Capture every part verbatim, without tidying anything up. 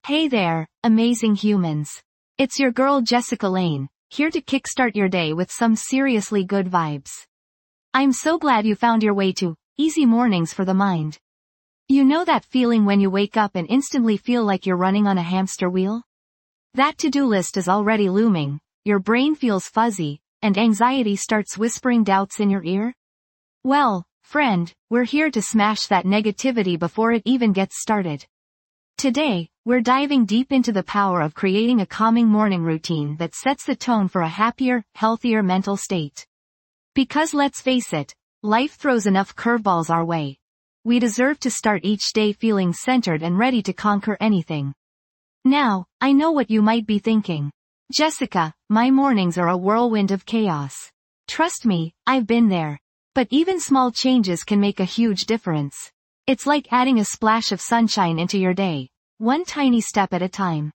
Hey there, amazing humans. It's your girl Jessica Lane, here to kickstart your day with some seriously good vibes. I'm so glad you found your way to Easy Mornings for the Mind. You know that feeling when you wake up and instantly feel like you're running on a hamster wheel? That to-do list is already looming, your brain feels fuzzy, and anxiety starts whispering doubts in your ear? Well, friend, we're here to smash that negativity before it even gets started. Today, we're diving deep into the power of creating a calming morning routine that sets the tone for a happier, healthier mental state. Because let's face it, life throws enough curveballs our way. We deserve to start each day feeling centered and ready to conquer anything. Now, I know what you might be thinking. Jessica, my mornings are a whirlwind of chaos. Trust me, I've been there. But even small changes can make a huge difference. It's like adding a splash of sunshine into your day, one tiny step at a time.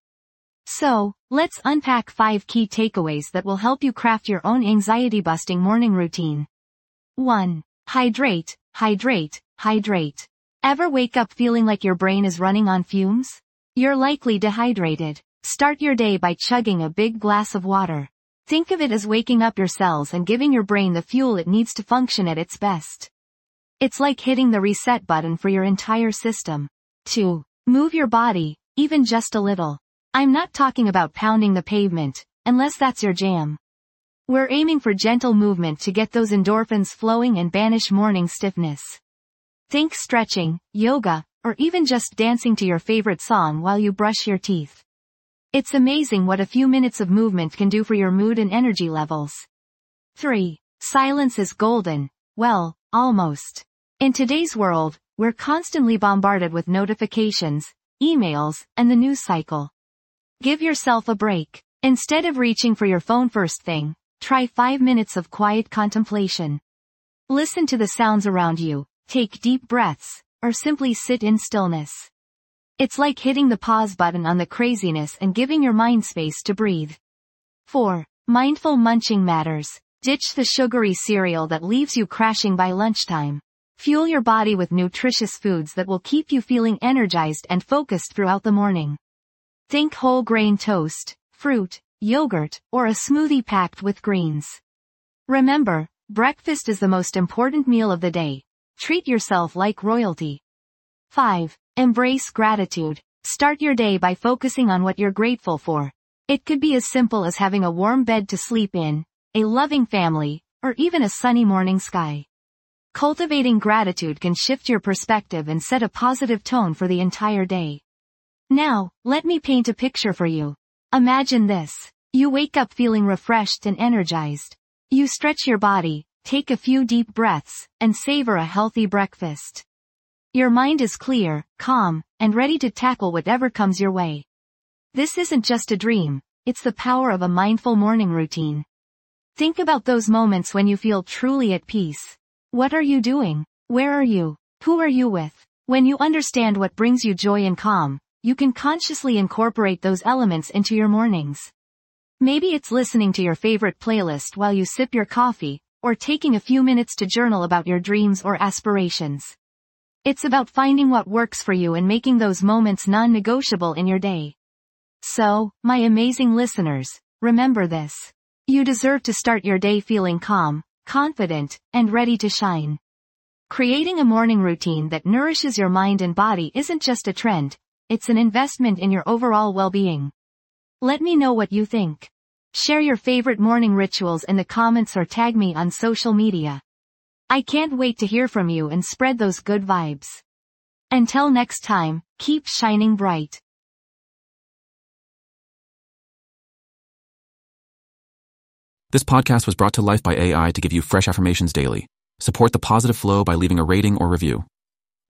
So, let's unpack five key takeaways that will help you craft your own anxiety-busting morning routine. one. Hydrate, hydrate, hydrate. Ever wake up feeling like your brain is running on fumes? You're likely dehydrated. Start your day by chugging a big glass of water. Think of it as waking up your cells and giving your brain the fuel it needs to function at its best. It's like hitting the reset button for your entire system. two. Move your body, even just a little. I'm not talking about pounding the pavement, unless that's your jam. We're aiming for gentle movement to get those endorphins flowing and banish morning stiffness. Think stretching, yoga, or even just dancing to your favorite song while you brush your teeth. It's amazing what a few minutes of movement can do for your mood and energy levels. three. Silence is golden. Well, almost. In today's world, we're constantly bombarded with notifications, emails, and the news cycle. Give yourself a break. Instead of reaching for your phone first thing, try five minutes of quiet contemplation. Listen to the sounds around you, take deep breaths, or simply sit in stillness. It's like hitting the pause button on the craziness and giving your mind space to breathe. four. Mindful munching matters. Ditch the sugary cereal that leaves you crashing by lunchtime. Fuel your body with nutritious foods that will keep you feeling energized and focused throughout the morning. Think whole grain toast, fruit, yogurt, or a smoothie packed with greens. Remember, breakfast is the most important meal of the day. Treat yourself like royalty. five. Embrace gratitude. Start your day by focusing on what you're grateful for. It could be as simple as having a warm bed to sleep in, a loving family, or even a sunny morning sky. Cultivating gratitude can shift your perspective and set a positive tone for the entire day. Now, let me paint a picture for you. Imagine this. You wake up feeling refreshed and energized. You stretch your body, take a few deep breaths, and savor a healthy breakfast. Your mind is clear, calm, and ready to tackle whatever comes your way. This isn't just a dream, it's the power of a mindful morning routine. Think about those moments when you feel truly at peace. What are you doing? Where are you? Who are you with? When you understand what brings you joy and calm, you can consciously incorporate those elements into your mornings. Maybe it's listening to your favorite playlist while you sip your coffee, or taking a few minutes to journal about your dreams or aspirations. It's about finding what works for you and making those moments non-negotiable in your day. So, my amazing listeners, remember this. You deserve to start your day feeling calm, confident, and ready to shine. Creating a morning routine that nourishes your mind and body isn't just a trend, it's an investment in your overall well-being. Let me know what you think. Share your favorite morning rituals in the comments or tag me on social media. I can't wait to hear from you and spread those good vibes. Until next time, keep shining bright. This podcast was brought to life by A I to give you fresh affirmations daily. Support the positive flow by leaving a rating or review.